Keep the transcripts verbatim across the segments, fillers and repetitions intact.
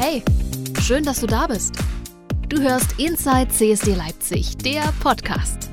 Hey, schön, dass du da bist. Du hörst Inside C S D Leipzig, der Podcast.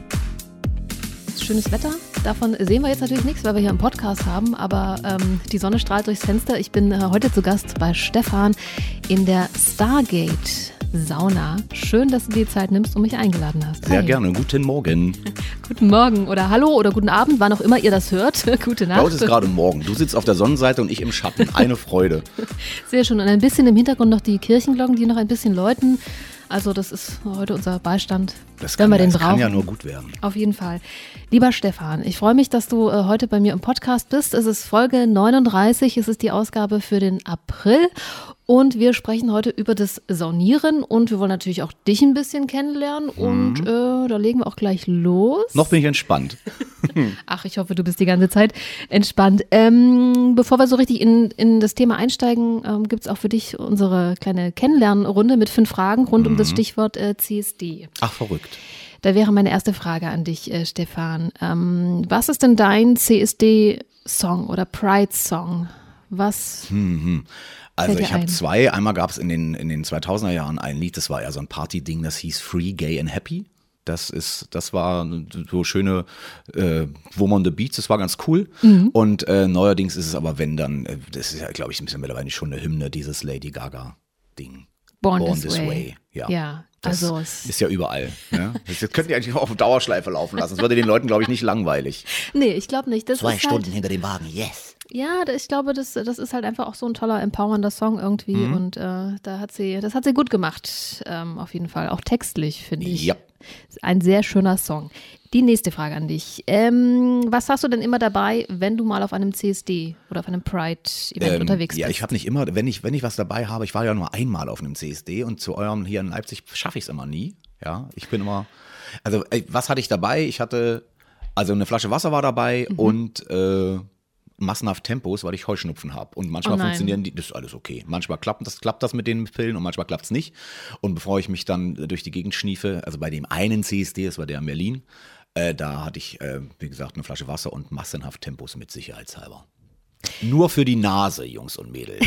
Schönes Wetter, davon sehen wir jetzt natürlich nichts, weil wir hier einen Podcast haben, aber ähm, die Sonne strahlt durchs Fenster. Ich bin äh, heute zu Gast bei Stefan in der Stargate Sauna. Schön, dass du dir die Zeit nimmst und mich eingeladen hast. Sehr Hi. gerne. Guten Morgen. Guten Morgen oder Hallo oder guten Abend, wann auch immer ihr das hört. Gute Nacht. Bei uns ist gerade Morgen. Du sitzt auf der Sonnenseite und ich im Schatten. Eine Freude. Sehr schön. Und ein bisschen im Hintergrund noch die Kirchenglocken, die noch ein bisschen läuten. Also das ist heute unser Beistand, Das wenn kann, wir den das brauchen. kann ja nur gut werden. Auf jeden Fall. Lieber Stefan, ich freue mich, dass du äh, heute bei mir im Podcast bist. Es ist Folge neununddreißig, es ist die Ausgabe für den April und wir sprechen heute über das Saunieren und wir wollen natürlich auch dich ein bisschen kennenlernen und Mhm. äh, da legen wir auch gleich los. Noch bin ich entspannt. Ach, ich hoffe, du bist die ganze Zeit entspannt. Ähm, bevor wir so richtig in, in das Thema einsteigen, ähm, gibt es auch für dich unsere kleine Kennenlernrunde mit fünf Fragen rund um das Stichwort äh, C S D. Ach, verrückt. Da wäre meine erste Frage an dich, äh, Stefan. Ähm, was ist denn dein C S D-Song oder Pride-Song? Was? Mhm. Also Fällt dir ich habe ein? zwei. Einmal gab es in den, in den zweitausender Jahren ein Lied, das war ja so ein Party-Ding, das hieß Free, Gay and Happy. Das ist, das war so schöne äh, Woman on the Beach, das war ganz cool. Mhm. Und äh, neuerdings ist es aber, wenn dann, äh, das ist ja, glaube ich, ein bisschen mittlerweile schon eine Hymne, dieses Lady Gaga-Ding. Born, Born This, This Way. Way, ja. Ja, Das also es, ist ja überall. Ne? Das könnt ihr eigentlich auch auf Dauerschleife laufen lassen. Das würde den Leuten, glaube ich, nicht langweilig. nee, ich glaube nicht. Das Zwei ist Stunden halt, hinter dem Wagen, yes. ja, ich glaube, das, das ist halt einfach auch so ein toller, empowernder Song irgendwie Mhm. und äh, da hat sie, das hat sie gut gemacht, ähm, auf jeden Fall. Auch textlich, finde ich. Ja. Ein sehr schöner Song. Die nächste Frage an dich. Ähm, was hast du denn immer dabei, wenn du mal auf einem C S D oder auf einem Pride-Event Ähm, unterwegs ja, bist? ich habe nicht immer, wenn ich, wenn ich was dabei habe, ich war ja nur einmal auf einem C S D und zu eurem hier in Leipzig schaffe ich es immer nie. Ja, ich bin immer, also ey, was hatte ich dabei? Ich hatte, also eine Flasche Wasser war dabei Mhm. und äh, massenhaft Tempos, weil ich Heuschnupfen habe. Und manchmal Oh nein. funktionieren die, das ist alles okay. Manchmal klappt das, klappt das mit den Pillen und manchmal klappt es nicht. Und bevor ich mich dann durch die Gegend schniefe, also bei dem einen C S D, das war der in Berlin, äh, da hatte ich, äh, wie gesagt, eine Flasche Wasser und massenhaft Tempos mit sicherheitshalber. Nur für die Nase, Jungs und Mädels.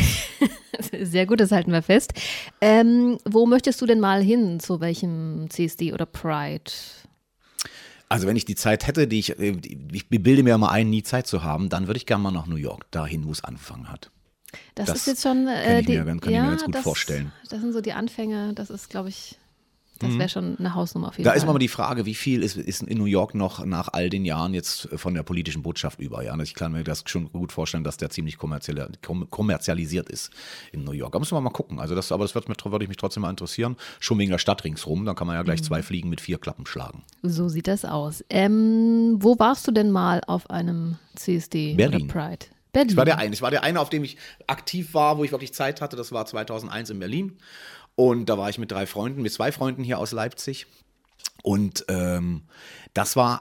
Sehr gut, das halten wir fest. Ähm, wo möchtest du denn mal hin? Zu welchem C S D oder Pride? Also wenn ich die Zeit hätte, die ich, äh, ich bilde mir mal ein, nie Zeit zu haben, dann würde ich gerne mal nach New York, dahin, wo es angefangen hat. Das, Das ist jetzt schon. Äh, kann ich die, mir ganz- kann ich ja, mir ganz gut das, vorstellen. Das sind so die Anfänge. Das ist, glaube ich, das wäre schon eine Hausnummer auf jeden Da Fall. ist mal die Frage, wie viel ist, ist in New York noch nach all den Jahren jetzt von der politischen Botschaft über? Ja, ich kann mir das schon gut vorstellen, dass der ziemlich kommerziell, kom- kommerzialisiert ist in New York. Da müssen wir mal gucken. Also das, aber das wird mich, würde ich mich trotzdem mal interessieren. Schon wegen der Stadt ringsrum, dann kann man ja gleich zwei Fliegen mit vier Klappen schlagen. So sieht das aus. Ähm, wo warst du denn mal auf einem C S D Berlin. oder Pride? Berlin. Das war der eine. Das war der eine, auf dem ich aktiv war, wo ich wirklich Zeit hatte. Das war zweitausendeins in Berlin. Und da war ich mit drei Freunden, mit zwei Freunden hier aus Leipzig. Und ähm, das war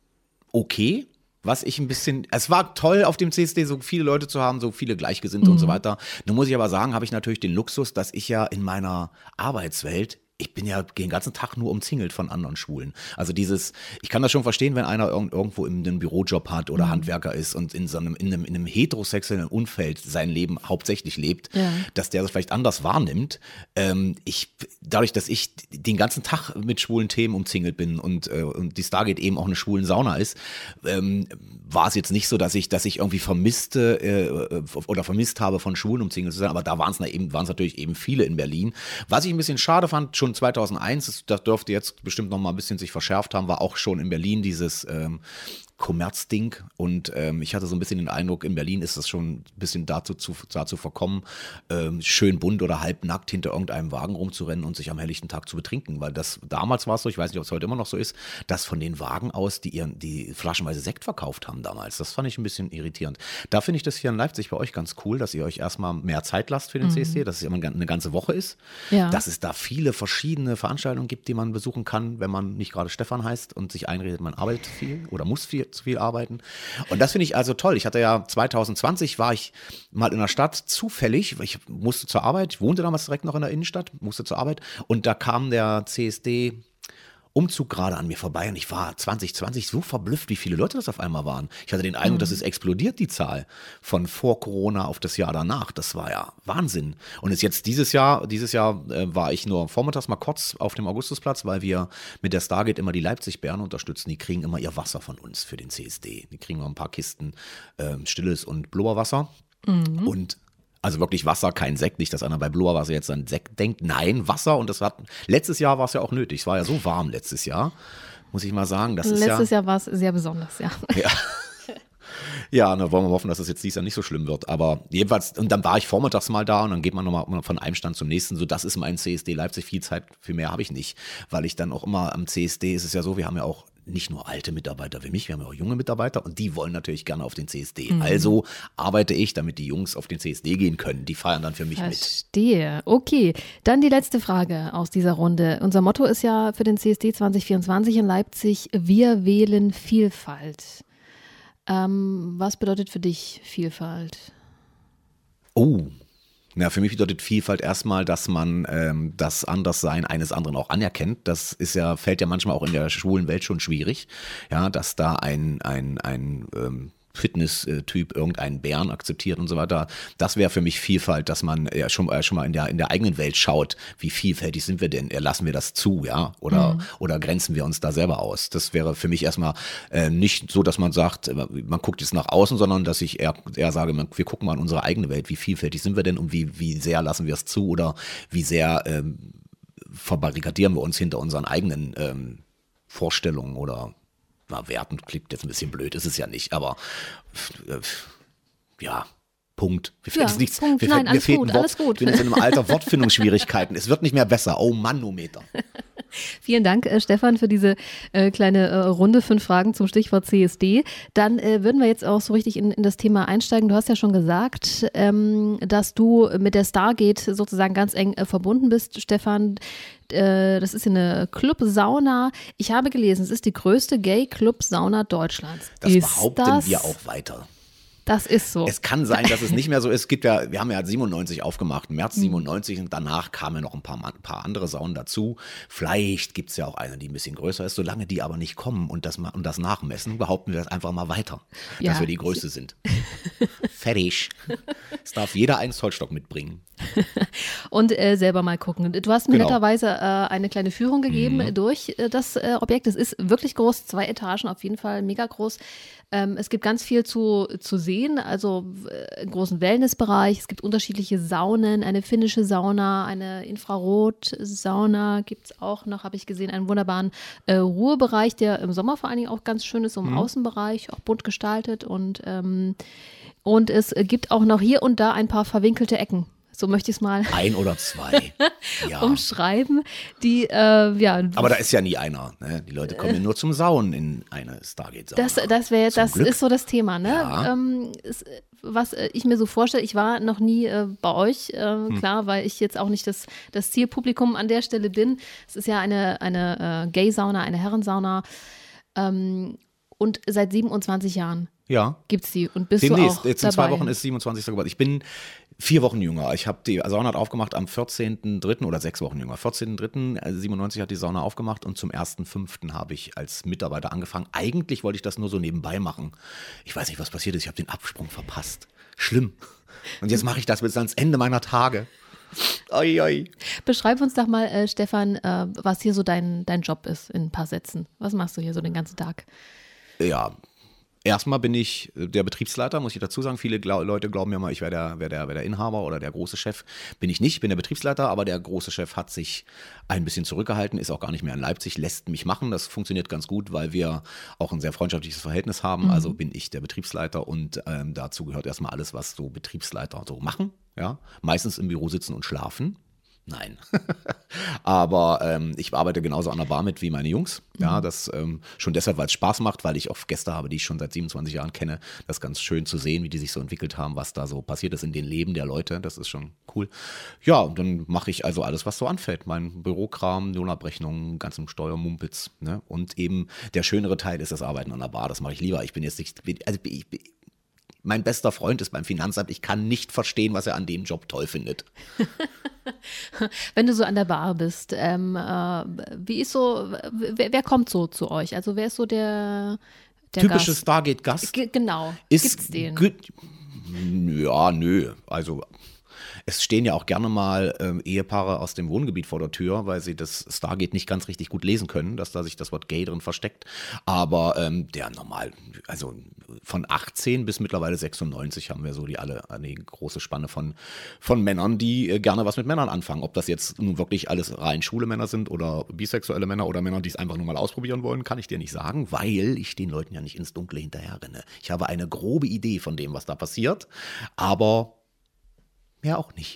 okay. Was ich ein bisschen, es war toll auf dem C S D, so viele Leute zu haben, so viele Gleichgesinnte und so weiter. Nun muss ich aber sagen, habe ich natürlich den Luxus, dass ich ja in meiner Arbeitswelt, ich bin ja den ganzen Tag nur umzingelt von anderen Schwulen. Also dieses, ich kann das schon verstehen, wenn einer irg- irgendwo in einem Bürojob hat oder Handwerker ist und in so einem, in einem, in einem heterosexuellen Umfeld sein Leben hauptsächlich lebt, Ja. dass der das vielleicht anders wahrnimmt. Ähm, ich, dadurch, dass ich den ganzen Tag mit schwulen Themen umzingelt bin und, äh, und die Stargate eben auch eine schwulen Sauna ist, ähm, war es jetzt nicht so, dass ich, dass ich irgendwie vermisste äh, oder vermisst habe, von Schwulen umzingelt zu sein, aber da waren es eben, waren es natürlich eben viele in Berlin. Was ich ein bisschen schade fand, schon zweitausendeins, das, das dürfte jetzt bestimmt noch mal ein bisschen sich verschärft haben, war auch schon in Berlin dieses ähm, Kommerzding und ähm, ich hatte so ein bisschen den Eindruck, in Berlin ist das schon ein bisschen dazu, zu, dazu verkommen, ähm, schön bunt oder halbnackt hinter irgendeinem Wagen rumzurennen und sich am helllichten Tag zu betrinken, weil das damals war es so, ich weiß nicht, ob es heute immer noch so ist, dass von den Wagen aus, die ihren, die flaschenweise Sekt verkauft haben damals, das fand ich ein bisschen irritierend. Da finde ich das hier in Leipzig bei euch ganz cool, dass ihr euch erstmal mehr Zeit lasst für den C S D, dass es immer eine ganze Woche ist, Ja. dass es da viele verschiedene Veranstaltungen gibt, die man besuchen kann, wenn man nicht gerade Stefan heißt und sich einredet, man arbeitet viel oder muss viel, zu viel arbeiten. Und das finde ich also toll. Ich hatte ja zweitausendzwanzig war ich mal in der Stadt zufällig, ich musste zur Arbeit, ich wohnte damals direkt noch in der Innenstadt, musste zur Arbeit und da kam der C S D Umzug gerade an mir vorbei und ich war zwanzig zwanzig so verblüfft, wie viele Leute das auf einmal waren. Ich hatte den Eindruck, mhm. dass es explodiert, die Zahl von vor Corona auf das Jahr danach. Das war ja Wahnsinn. Und ist jetzt dieses Jahr, dieses Jahr äh, war ich nur vormittags mal kurz auf dem Augustusplatz, weil wir mit der Stargate immer die Leipzig-Bären unterstützen. Die kriegen immer ihr Wasser von uns für den C S D. Die kriegen noch ein paar Kisten äh, stilles und Blubberwasser. Mhm. Und also wirklich Wasser, kein Sekt, nicht, dass einer bei Blubberwasser jetzt an Sekt denkt. Nein, Wasser, und das hat, letztes Jahr war es ja auch nötig. Es war ja so warm letztes Jahr, muss ich mal sagen. Das letztes ist ja, Jahr war es sehr besonders, ja. Ja. Ja, dann wollen wir hoffen, dass das jetzt dieses Jahr nicht so schlimm wird. Aber jedenfalls, und dann war ich vormittags mal da und dann geht man nochmal von einem Stand zum nächsten. So, das ist mein C S D Leipzig. Viel Zeit für mehr habe ich nicht, weil ich dann auch immer am C S D, ist es ja so, wir haben ja auch nicht nur alte Mitarbeiter wie mich, wir haben ja auch junge Mitarbeiter und die wollen natürlich gerne auf den C S D. Mhm. Also arbeite ich, damit die Jungs auf den C S D gehen können. Die feiern dann für mich Verstehe. mit. Verstehe. Okay, dann die letzte Frage aus dieser Runde. Unser Motto ist ja für den C S D zwanzig vierundzwanzig in Leipzig: Wir wählen Vielfalt. Ähm, was bedeutet für dich Vielfalt? Oh, na, für mich bedeutet Vielfalt erstmal, dass man ähm, das Anderssein eines anderen auch anerkennt. Das ist ja, fällt ja manchmal auch in der schwulen Welt schon schwierig, ja, dass da ein, ein, ein ähm, Fitness-Typ irgendeinen Bären akzeptiert und so weiter. Das wäre für mich Vielfalt, dass man ja schon, äh, schon mal in der, in der eigenen Welt schaut, wie vielfältig sind wir denn? Lassen wir das zu, ja? Oder, mhm. oder grenzen wir uns da selber aus? Das wäre für mich erstmal äh, nicht so, dass man sagt, man guckt jetzt nach außen, sondern dass ich eher, eher sage, man, wir gucken mal in unsere eigene Welt, wie vielfältig sind wir denn und wie, wie sehr lassen wir es zu oder wie sehr ähm, verbarrikadieren wir uns hinter unseren eigenen ähm, Vorstellungen oder na, Werten klingt jetzt ein bisschen blöd, ist es ja nicht, aber äh, ja, Punkt. Mir fällt ja, nichts. Punkt. Mir Nein, fällt, alles mir gut, ein Wort. alles gut. Ich bin jetzt in einem Alter Wortfindungsschwierigkeiten. Es wird nicht mehr besser. Oh Manometer. Vielen Dank, äh, Stefan, für diese äh, kleine äh, Runde. Fünf Fragen zum Stichwort C S D. Dann äh, würden wir jetzt auch so richtig in, in das Thema einsteigen. Du hast ja schon gesagt, ähm, dass du mit der Stargate sozusagen ganz eng äh, verbunden bist, Stefan. Äh, das ist eine Club-Sauna. Ich habe gelesen, es ist die größte Gay-Club-Sauna Deutschlands. Das ist behaupten das? wir auch weiter. Das ist so. Es kann sein, dass es nicht mehr so ist. Es gibt ja, wir haben ja siebenundneunzig aufgemacht, März siebenundneunzig, und danach kamen noch ein paar, ein paar andere Saunen dazu. Vielleicht gibt es ja auch eine, die ein bisschen größer ist. Solange die aber nicht kommen und das, und das nachmessen, behaupten wir das einfach mal weiter, ja. dass wir die Größte sind. Fertig. Es darf jeder einen Zollstock mitbringen. Und äh, selber mal gucken. Du hast mir Genau. netterweise äh, eine kleine Führung gegeben mhm. durch äh, das äh, Objekt. Es ist wirklich groß, zwei Etagen auf jeden Fall, mega groß. Ähm, es gibt ganz viel zu, zu sehen, also äh, einen großen Wellnessbereich. Es gibt unterschiedliche Saunen, eine finnische Sauna, eine Infrarot-Sauna gibt es auch noch, habe ich gesehen, einen wunderbaren äh, Ruhebereich, der im Sommer vor allen Dingen auch ganz schön ist, im mhm. Außenbereich, auch bunt gestaltet. Und, ähm, und es gibt auch noch hier und da ein paar verwinkelte Ecken. So möchte ich es mal ein oder zwei ja. umschreiben. Die, äh, ja. Aber da ist ja nie einer. Ne? Die Leute kommen ja nur zum Saunen in eine Stargate-Sauna. Das, das, wär, das Glück. ist so das Thema. Ne? Ja. Ähm, ist, was ich mir so vorstelle, ich war noch nie äh, bei euch, äh, hm. klar, weil ich jetzt auch nicht das, das Zielpublikum an der Stelle bin. Es ist ja eine, eine äh, Gay-Sauna, eine Herrensauna. Ähm, und seit siebenundzwanzig Jahren ja. gibt es die. Und bist Demnächst, du auch jetzt in dabei? zwei Wochen ist siebenundzwanzigster Gewalt. Ich bin vier Wochen jünger. Ich habe die Sauna hat aufgemacht am vierzehnten dritten oder sechs Wochen jünger. vierzehnten dritten siebenundneunzig hat die Sauna aufgemacht und zum ersten fünften habe ich als Mitarbeiter angefangen. Eigentlich wollte ich das nur so nebenbei machen. Ich weiß nicht, was passiert ist. Ich habe den Absprung verpasst. Schlimm. Und jetzt mache ich das bis ans Ende meiner Tage. Oi, oi. Beschreib uns doch mal, äh, Stefan, äh, was hier so dein, dein Job ist in ein paar Sätzen. Was machst du hier so den ganzen Tag? Ja, erstmal bin ich der Betriebsleiter, muss ich dazu sagen. Viele glaub, Leute glauben ja mal, ich wäre der, wär der, wär der Inhaber oder der große Chef. Bin ich nicht, bin der Betriebsleiter, aber der große Chef hat sich ein bisschen zurückgehalten, ist auch gar nicht mehr in Leipzig, lässt mich machen. Das funktioniert ganz gut, weil wir auch ein sehr freundschaftliches Verhältnis haben. Mhm. Also bin ich der Betriebsleiter und ähm, dazu gehört erstmal alles, was so Betriebsleiter so machen. Ja? Meistens im Büro sitzen und schlafen. Nein, aber ähm, ich arbeite genauso an der Bar mit wie meine Jungs. Ja, das ähm, schon deshalb, weil es Spaß macht, weil ich auch Gäste habe, die ich schon seit siebenundzwanzig Jahren kenne. Das ist ganz schön zu sehen, wie die sich so entwickelt haben, was da so passiert ist in den Leben der Leute. Das ist schon cool. Ja, und dann mache ich also alles, was so anfällt. Mein Bürokram, Lohnabrechnung, ganzen Steuermumpitz. Ne? Und eben der schönere Teil ist das Arbeiten an der Bar. Das mache ich lieber. Ich bin jetzt nicht, also ich, mein bester Freund ist beim Finanzamt. Ich kann nicht verstehen, was er an dem Job toll findet. Wenn du so an der Bar bist, ähm, äh, wie ist so, wer, wer kommt so zu euch? Also wer ist so der, der Typisches Gast? Stargate-Gast? G- genau. Ist Gibt's den? Gut. Ja, nö. Also es stehen ja auch gerne mal ähm, Ehepaare aus dem Wohngebiet vor der Tür, weil sie das Stargate nicht ganz richtig gut lesen können, dass da sich das Wort gay drin versteckt. Aber ähm, der normal, also von achtzehn bis mittlerweile sechsundneunzig haben wir so die alle eine große Spanne von, von Männern, die äh, gerne was mit Männern anfangen. Ob das jetzt nun wirklich alles rein schwule Männer sind oder bisexuelle Männer oder Männer, die es einfach nur mal ausprobieren wollen, kann ich dir nicht sagen, weil ich den Leuten ja nicht ins Dunkle hinterher renne. Ich habe eine grobe Idee von dem, was da passiert, aber mehr auch nicht.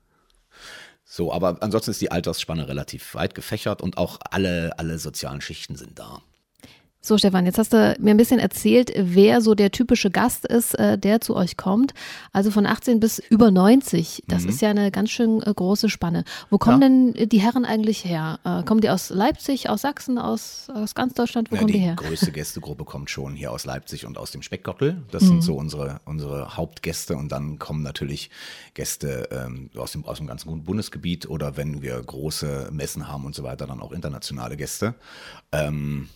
So, aber ansonsten ist die Altersspanne relativ weit gefächert und auch alle, alle sozialen Schichten sind da. So, Stefan, jetzt hast du mir ein bisschen erzählt, wer so der typische Gast ist, äh, der zu euch kommt. Also von achtzehn bis über neunzig. Das mhm. ist ja eine ganz schön äh, große Spanne. Wo kommen ja. denn die Herren eigentlich her? Äh, kommen die aus Leipzig, aus Sachsen, aus, aus ganz Deutschland? Wo ja, kommen die, die her? Die größte Gästegruppe kommt schon hier aus Leipzig und aus dem Speckgürtel. Das mhm. sind so unsere, unsere Hauptgäste. Und dann kommen natürlich Gäste ähm, aus, dem, aus dem ganzen Bundesgebiet oder wenn wir große Messen haben und so weiter, dann auch internationale Gäste. Ähm,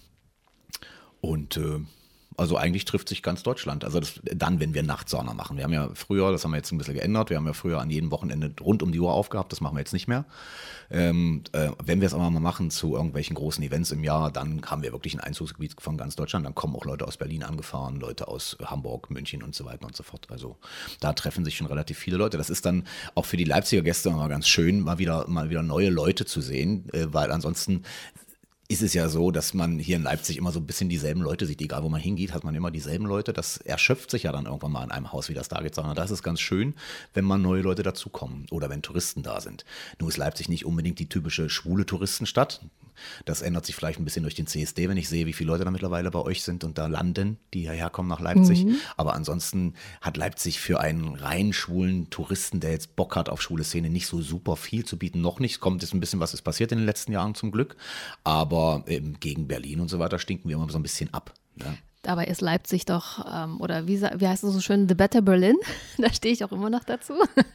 Und äh, also eigentlich trifft sich ganz Deutschland. Also das, dann, wenn wir Nachtsauna machen. Wir haben ja früher, das haben wir jetzt ein bisschen geändert, wir haben ja früher an jedem Wochenende rund um die Uhr aufgehabt, das machen wir jetzt nicht mehr. Ähm, äh, wenn wir es aber mal machen zu irgendwelchen großen Events im Jahr, dann haben wir wirklich ein Einzugsgebiet von ganz Deutschland. Dann kommen auch Leute aus Berlin angefahren, Leute aus Hamburg, München und so weiter und so fort. Also da treffen sich schon relativ viele Leute. Das ist dann auch für die Leipziger Gäste immer ganz schön, mal wieder, mal wieder neue Leute zu sehen, äh, weil ansonsten ist es ja so, dass man hier in Leipzig immer so ein bisschen dieselben Leute sieht. Egal, wo man hingeht, hat man immer dieselben Leute. Das erschöpft sich ja dann irgendwann mal in einem Haus wie das Stargate Sauna. Da ist es ganz schön, wenn mal neue Leute dazukommen oder wenn Touristen da sind. Nun ist Leipzig nicht unbedingt die typische schwule Touristenstadt. Das ändert sich vielleicht ein bisschen durch den C S D, wenn ich sehe, wie viele Leute da mittlerweile bei euch sind und da landen, die hierher kommen nach Leipzig. Mhm. Aber ansonsten hat Leipzig für einen rein schwulen Touristen, der jetzt Bock hat auf schwule Szene, nicht so super viel zu bieten. Noch nicht. Kommt jetzt ein bisschen, was ist passiert in den letzten Jahren zum Glück. Aber ähm, gegen Berlin und so weiter stinken wir immer so ein bisschen ab. Ja. Dabei ist Leipzig doch, ähm, oder wie, wie heißt es so schön, The Better Berlin? Da stehe ich auch immer noch dazu.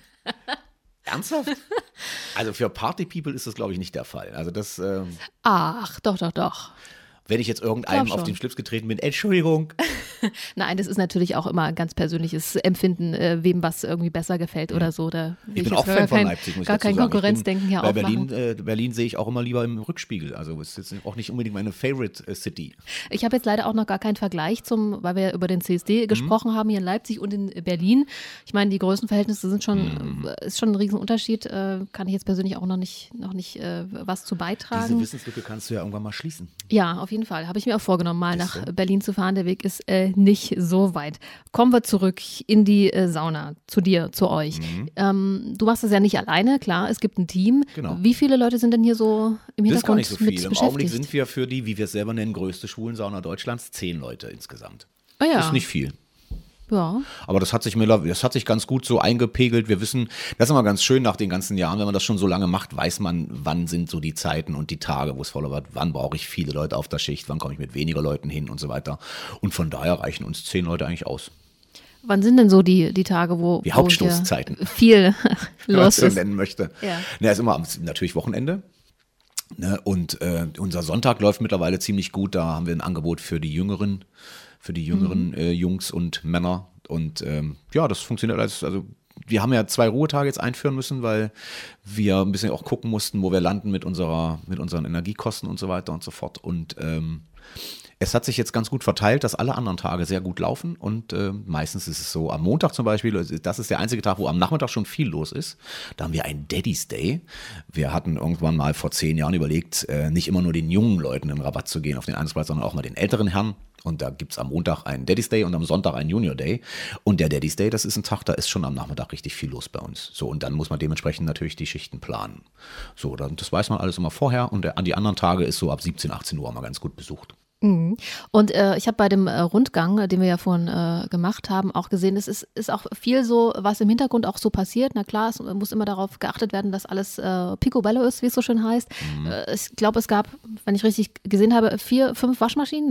Ernsthaft? Also für Party-People ist das, glaube ich, nicht der Fall. Also das. Ähm, Ach, doch, doch, doch. Wenn ich jetzt irgendeinem auf den Schlips getreten bin, Entschuldigung. Nein, das ist natürlich auch immer ein ganz persönliches Empfinden, äh, wem was irgendwie besser gefällt oder so. Da ich bin ich auch Fan von Leipzig, muss ich gar dazu kein sagen. Konkurrenzdenken hier bei aufmachen. Berlin, äh, Berlin sehe ich auch immer lieber im Rückspiegel. Also es ist jetzt auch nicht unbedingt meine Favorite äh, City. Ich habe jetzt leider auch noch gar keinen Vergleich zum, weil wir über den C S D gesprochen mhm. haben hier in Leipzig und in Berlin. Ich meine, die Größenverhältnisse sind schon, mhm. ist schon ein Riesenunterschied. Äh, kann ich jetzt persönlich auch noch nicht, noch nicht äh, was zu beitragen. Diese Wissenslücke kannst du ja irgendwann mal schließen. Ja, auf jeden Fall. Habe ich mir auch vorgenommen, mal nach Berlin zu fahren. Der Weg ist äh, nicht so weit. Kommen wir zurück in die äh, Sauna, zu dir, zu euch. Mhm. Ähm, du machst das ja nicht alleine, klar, es gibt ein Team. Genau. Wie viele Leute sind denn hier so im Hintergrund das ist gar nicht so viel. mit Im beschäftigt? Augenblick sind wir für die, wie wir es selber nennen, größte Schwulensauna Deutschlands, zehn Leute insgesamt. Ah, ja. Das ist nicht viel. Ja. Aber das hat sich das hat sich ganz gut so eingepegelt. Wir wissen, das ist immer ganz schön nach den ganzen Jahren, wenn man das schon so lange macht, weiß man, wann sind so die Zeiten und die Tage, wo es voller wird, wann brauche ich viele Leute auf der Schicht, wann komme ich mit weniger Leuten hin und so weiter. Und von daher reichen uns zehn Leute eigentlich aus. Wann sind denn so die, die Tage, wo die Hauptstoßzeiten viel los ist? Was man nennen möchte. Ja. Na, ist immer natürlich Wochenende. Ne, und äh, unser Sonntag läuft mittlerweile ziemlich gut. Da haben wir ein Angebot für die Jüngeren, für die jüngeren mhm. äh, Jungs und Männer. Und ähm, ja, das funktioniert alles. Also wir haben ja zwei Ruhetage jetzt einführen müssen, weil wir ein bisschen auch gucken mussten, wo wir landen mit unserer, mit unseren Energiekosten und so weiter und so fort. Und ähm, es hat sich jetzt ganz gut verteilt, dass alle anderen Tage sehr gut laufen und äh, meistens ist es so, am Montag zum Beispiel, das ist der einzige Tag, wo am Nachmittag schon viel los ist. Da haben wir einen Daddy's Day. Wir hatten irgendwann mal vor zehn Jahren überlegt, äh, nicht immer nur den jungen Leuten einen Rabatt zu gehen auf den Einzelpreis, sondern auch mal den älteren Herren. Und da gibt es am Montag einen Daddy's Day und am Sonntag einen Junior Day. Und der Daddy's Day, das ist ein Tag, da ist schon am Nachmittag richtig viel los bei uns. So, und dann muss man dementsprechend natürlich die Schichten planen. So, dann, das weiß man alles immer vorher. Und der, an die anderen Tage ist so ab siebzehn, achtzehn Uhr mal ganz gut besucht. Und äh, ich habe bei dem äh, Rundgang, den wir ja vorhin äh, gemacht haben, auch gesehen, es ist, ist auch viel so, was im Hintergrund auch so passiert. Na klar, es muss immer darauf geachtet werden, dass alles äh, picobello ist, wie es so schön heißt. Mhm. Äh, ich glaube, es gab, wenn ich richtig gesehen habe, vier, fünf Waschmaschinen, nein.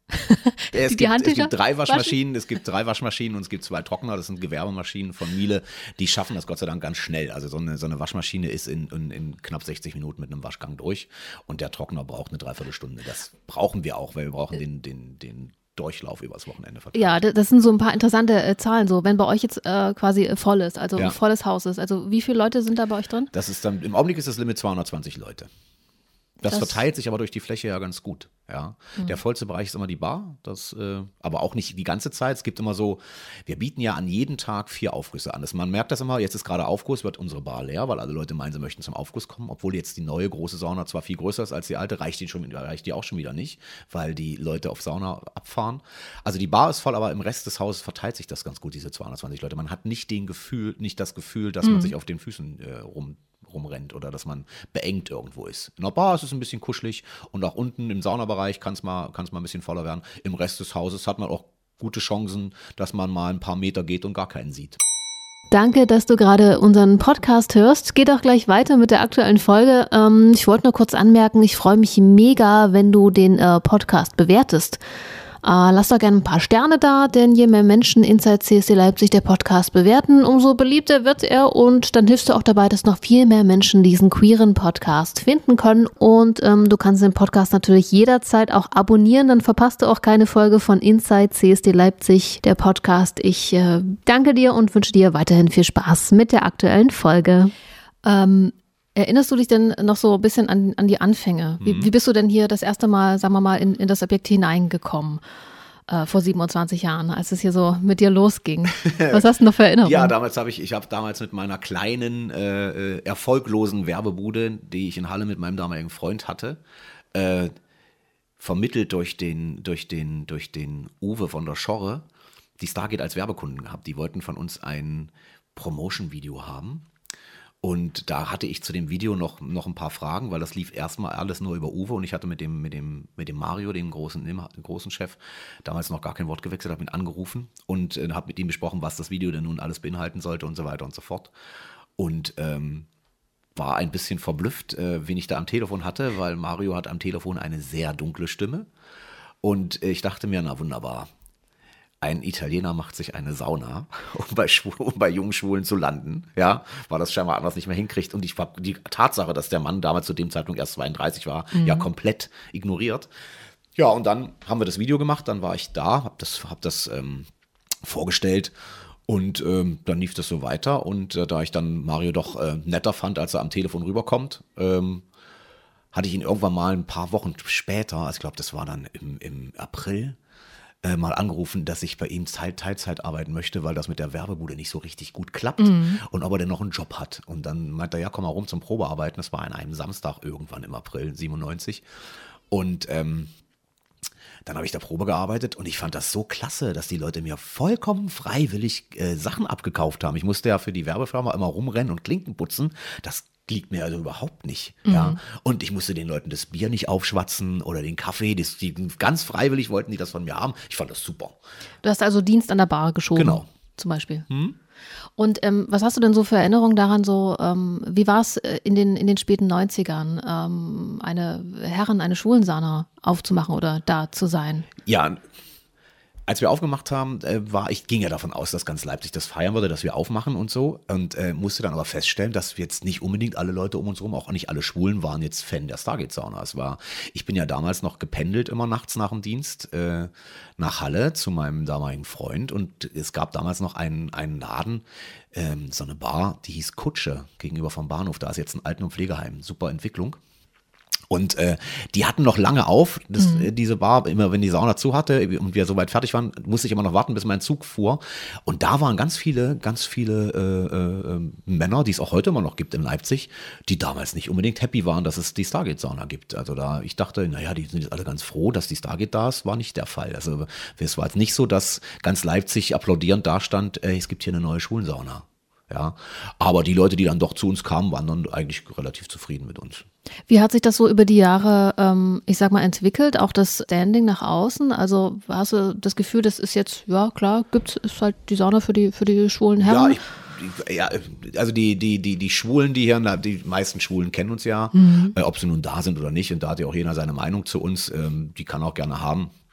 Es, die, gibt, die es gibt drei Waschmaschinen, es gibt drei Waschmaschinen und es gibt zwei Trockner, das sind Gewerbemaschinen von Miele, die schaffen das Gott sei Dank ganz schnell. Also so eine, so eine Waschmaschine ist in, in, in knapp sechzig Minuten mit einem Waschgang durch und der Trockner braucht eine Dreiviertelstunde. Das brauchen wir auch, weil wir brauchen den, den, den Durchlauf übers Wochenende verteilt. Ja, das sind so ein paar interessante äh, Zahlen. So, wenn bei euch jetzt äh, quasi äh, voll ist, also ja. ein volles Haus ist, also wie viele Leute sind da bei euch drin? Das ist dann, im Augenblick ist das Limit zweihundertzwanzig Leute. Das, das verteilt sich aber durch die Fläche ja ganz gut. Ja. Mhm. Der vollste Bereich ist immer die Bar, das, äh, aber auch nicht die ganze Zeit. Es gibt immer so, wir bieten ja an jedem Tag vier Aufgüsse an. Das, man merkt das immer, jetzt ist gerade Aufguss, wird unsere Bar leer, weil alle Leute meinen, sie möchten zum Aufguss kommen, obwohl jetzt die neue große Sauna zwar viel größer ist als die alte, reicht die, schon, reicht die auch schon wieder nicht, weil die Leute auf Sauna abfahren. Also die Bar ist voll, aber im Rest des Hauses verteilt sich das ganz gut, diese zweihundertzwanzig Leute. Man hat nicht den Gefühl, nicht das Gefühl, dass mhm. man sich auf den Füßen äh, rum rumrennt oder dass man beengt irgendwo ist. In der Bar ist es ein bisschen kuschelig und auch unten im Saunabereich kann es mal, kann es mal ein bisschen voller werden. Im Rest des Hauses hat man auch gute Chancen, dass man mal ein paar Meter geht und gar keinen sieht. Danke, dass du gerade unseren Podcast hörst. Geht auch gleich weiter mit der aktuellen Folge. Ähm, ich wollte nur kurz anmerken, ich freue mich mega, wenn du den äh, Podcast bewertest. Uh, lass doch gerne ein paar Sterne da, denn je mehr Menschen Inside C S D Leipzig der Podcast bewerten, umso beliebter wird er und dann hilfst du auch dabei, dass noch viel mehr Menschen diesen queeren Podcast finden können und ähm, du kannst den Podcast natürlich jederzeit auch abonnieren, dann verpasst du auch keine Folge von Inside C S D Leipzig, der Podcast. Ich äh, danke dir und wünsche dir weiterhin viel Spaß mit der aktuellen Folge. Ähm, Erinnerst du dich denn noch so ein bisschen an, an die Anfänge? Wie, mhm. wie bist du denn hier das erste Mal, sagen wir mal, in, in das Objekt hineingekommen? Äh, vor siebenundzwanzig Jahren, als es hier so mit dir losging. Was hast du noch für Erinnerungen? Ja, damals habe ich, ich habe damals mit meiner kleinen, äh, erfolglosen Werbebude, die ich in Halle mit meinem damaligen Freund hatte, äh, vermittelt durch den, durch den, durch den Uwe von der Schorre, die Stargate als Werbekunden gehabt. Die wollten von uns ein Promotion-Video haben. Und da hatte ich zu dem Video noch, noch ein paar Fragen, weil das lief erstmal alles nur über Uwe und ich hatte mit dem, mit dem, mit dem Mario, dem großen, dem großen Chef, damals noch gar kein Wort gewechselt, habe ihn angerufen und äh, habe mit ihm besprochen, was das Video denn nun alles beinhalten sollte und so weiter und so fort. Und ähm, war ein bisschen verblüfft, äh, wen ich da am Telefon hatte, weil Mario hat am Telefon eine sehr dunkle Stimme. Und äh, ich dachte mir, na wunderbar. Ein Italiener macht sich eine Sauna, um bei, Schwul, um bei jungen Schwulen zu landen, ja, weil das scheinbar anders nicht mehr hinkriegt. Und ich habe die Tatsache, dass der Mann damals zu dem Zeitpunkt erst zweiunddreißig war, mhm. ja komplett ignoriert. Ja, und dann haben wir das Video gemacht, dann war ich da, habe das, hab das ähm, vorgestellt und ähm, dann lief das so weiter. Und äh, da ich dann Mario doch äh, netter fand, als er am Telefon rüberkommt, ähm, hatte ich ihn irgendwann mal ein paar Wochen später, also ich glaube, das war dann im, im April, mal angerufen, dass ich bei ihm Teil, Teilzeit arbeiten möchte, weil das mit der Werbebude nicht so richtig gut klappt mhm. und ob er denn noch einen Job hat. Und dann meinte er, ja, komm mal rum zum Probearbeiten. Das war an einem Samstag irgendwann im April siebenundneunzig. Und ähm, dann habe ich da Probe gearbeitet und ich fand das so klasse, dass die Leute mir vollkommen freiwillig äh, Sachen abgekauft haben. Ich musste ja für die Werbefirma immer rumrennen und Klinken putzen. Das liegt mir also überhaupt nicht, mhm. ja. Und ich musste den Leuten das Bier nicht aufschwatzen oder den Kaffee, das, die ganz freiwillig wollten die das von mir haben. Ich fand das super. Du hast also Dienst an der Bar geschoben, genau. Zum Beispiel. Hm? Und ähm, was hast du denn so für Erinnerungen daran, so ähm, wie war es in den, in den späten neunzigern, ähm, eine Herren-, eine Schwulensauna aufzumachen oder da zu sein? Ja, als wir aufgemacht haben, äh, war ich ging ja davon aus, dass ganz Leipzig das feiern würde, dass wir aufmachen und so und äh, musste dann aber feststellen, dass jetzt nicht unbedingt alle Leute um uns herum, auch nicht alle Schwulen waren jetzt Fan der Stargate-Sauna. Es war, ich bin ja damals noch gependelt immer nachts nach dem Dienst äh, nach Halle zu meinem damaligen Freund und es gab damals noch einen, einen Laden, ähm, so eine Bar, die hieß Kutsche gegenüber vom Bahnhof. Da ist jetzt ein Alten- und Pflegeheim, super Entwicklung. Und äh, die hatten noch lange auf, das, mhm. äh, diese Bar, immer wenn die Sauna zu hatte und wir soweit fertig waren, musste ich immer noch warten, bis mein Zug fuhr. Und da waren ganz viele, ganz viele äh, äh, Männer, die es auch heute immer noch gibt in Leipzig, die damals nicht unbedingt happy waren, dass es die Stargate-Sauna gibt. Also da, ich dachte, naja, die sind jetzt alle ganz froh, dass die Stargate da ist, war nicht der Fall. Also es war jetzt nicht so, dass ganz Leipzig applaudierend dastand, ey, es gibt hier eine neue Schwulensauna. Ja, aber die Leute, die dann doch zu uns kamen, waren dann eigentlich relativ zufrieden mit uns. Wie hat sich das so über die Jahre, ähm, ich sag mal, entwickelt, auch das Standing nach außen? Also hast du das Gefühl, das ist jetzt, ja klar, gibt's, ist halt die Sauna für die, für die schwulen Herren? Ja, ich, Ja, also die, die, die, die Schwulen, die hier, die meisten Schwulen kennen uns ja, mhm. äh, ob sie nun da sind oder nicht. Und da hat ja auch jeder seine Meinung zu uns, ähm, die kann auch gerne haben.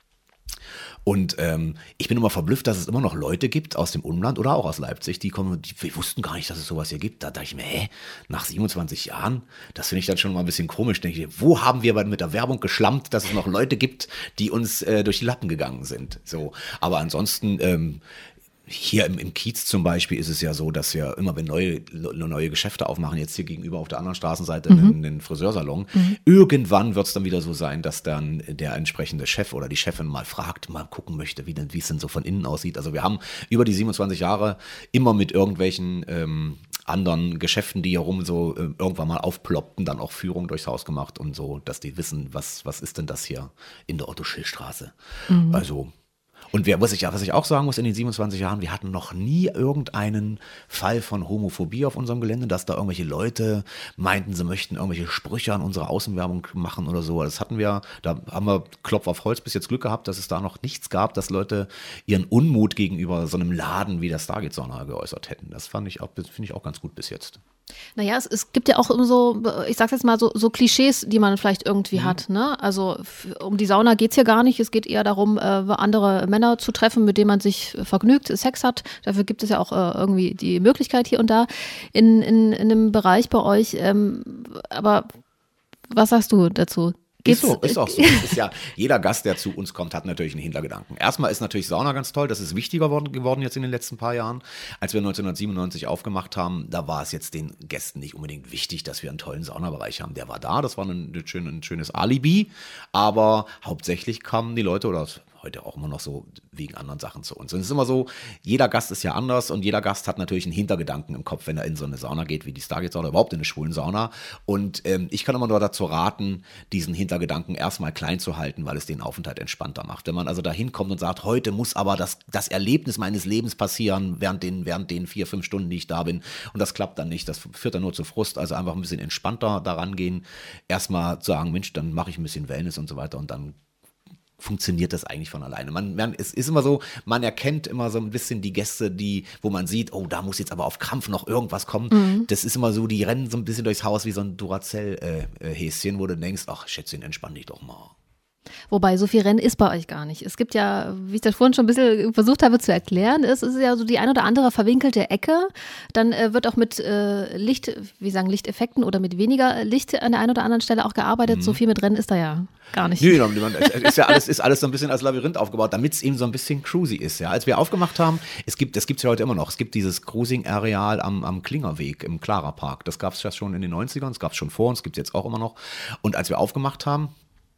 Und ähm, ich bin immer verblüfft, dass es immer noch Leute gibt aus dem Umland oder auch aus Leipzig, die kommen und die, wir wussten gar nicht, dass es sowas hier gibt. Da dachte ich mir, hä, nach siebenundzwanzig Jahren, das finde ich dann schon mal ein bisschen komisch. Denke ich, wo haben wir mit der Werbung geschlampt, dass es noch Leute gibt, die uns äh, durch die Lappen gegangen sind? So, aber ansonsten ähm, hier im, im Kiez zum Beispiel ist es ja so, dass wir immer, wenn neue, neue Geschäfte aufmachen, jetzt hier gegenüber auf der anderen Straßenseite mhm. einen, einen Friseursalon, mhm. irgendwann wird es dann wieder so sein, dass dann der entsprechende Chef oder die Chefin mal fragt, mal gucken möchte, wie denn, wie es denn so von innen aussieht. Also wir haben über die siebenundzwanzig Jahre immer mit irgendwelchen ähm, anderen Geschäften, die hier rum so äh, irgendwann mal aufploppten, dann auch Führung durchs Haus gemacht und so, dass die wissen, was, was ist denn das hier in der Otto-Schill-Straße. Mhm. Also Und wer, was ich, was ich auch sagen muss, in den siebenundzwanzig Jahren, wir hatten noch nie irgendeinen Fall von Homophobie auf unserem Gelände, dass da irgendwelche Leute meinten, sie möchten irgendwelche Sprüche an unserer Außenwerbung machen oder so. Das hatten wir, da haben wir Klopf auf Holz bis jetzt Glück gehabt, dass es da noch nichts gab, dass Leute ihren Unmut gegenüber so einem Laden wie der Stargate Sauna geäußert hätten. Das fand ich auch, finde ich auch ganz gut bis jetzt. Naja, es, es gibt ja auch so, ich sag's jetzt mal, so, so Klischees, die man vielleicht irgendwie mhm. hat. Ne? Also f- um die Sauna geht's hier gar nicht. Es geht eher darum, äh, andere Männer zu treffen, mit denen man sich vergnügt, Sex hat. Dafür gibt es ja auch äh, irgendwie die Möglichkeit hier und da in, in, in einem Bereich bei euch. Ähm, aber was sagst du dazu? Ist so, ist auch so. Ist ja, jeder Gast, der zu uns kommt, hat natürlich einen Hintergedanken. Erstmal ist natürlich Sauna ganz toll, das ist wichtiger geworden, geworden jetzt in den letzten paar Jahren. Als wir neunzehnhundertsiebenundneunzig aufgemacht haben, da war es jetzt den Gästen nicht unbedingt wichtig, dass wir einen tollen Saunabereich haben. Der war da, das war ein, ein, schön, ein schönes Alibi, aber hauptsächlich kamen die Leute, oder heute auch immer noch so wegen anderen Sachen zu uns. Und es ist immer so, jeder Gast ist ja anders und jeder Gast hat natürlich einen Hintergedanken im Kopf, wenn er in so eine Sauna geht, wie die Stargate Sauna, überhaupt in eine schwulen Sauna. Und ähm, ich kann immer nur dazu raten, diesen Hintergedanken erstmal klein zu halten, weil es den Aufenthalt entspannter macht. Wenn man also da hinkommt und sagt, heute muss aber das, das Erlebnis meines Lebens passieren, während den, während den vier, fünf Stunden, die ich da bin, und das klappt dann nicht, das führt dann nur zu Frust, also einfach ein bisschen entspannter daran gehen, erstmal sagen, Mensch, dann mache ich ein bisschen Wellness und so weiter und dann funktioniert das eigentlich von alleine. Man, man, es ist immer so, man erkennt immer so ein bisschen die Gäste, die, wo man sieht, oh, da muss jetzt aber auf Krampf noch irgendwas kommen. Mhm. Das ist immer so, die rennen so ein bisschen durchs Haus wie so ein Duracell-Häschen, wo du denkst, ach Schätzchen, entspann dich doch mal. Wobei, so viel Rennen ist bei euch gar nicht. Es gibt ja, wie ich das vorhin schon ein bisschen versucht habe zu erklären, es ist ja so die ein oder andere verwinkelte Ecke. Dann äh, wird auch mit äh, Licht, wie sagen, Lichteffekten oder mit weniger Licht an der einen oder anderen Stelle auch gearbeitet. Mhm. So viel mit Rennen ist da ja gar nicht. Nö, es ist ja alles, ist alles so ein bisschen als Labyrinth aufgebaut, damit es eben so ein bisschen cruisy ist. Ja. Als wir aufgemacht haben, es gibt es gibt's ja heute immer noch, es gibt dieses Cruising-Areal am, am Klingerweg im Clara Park. Das gab es ja schon in den neunzigern, es gab es schon vor uns, es gibt es jetzt auch immer noch. Und als wir aufgemacht haben,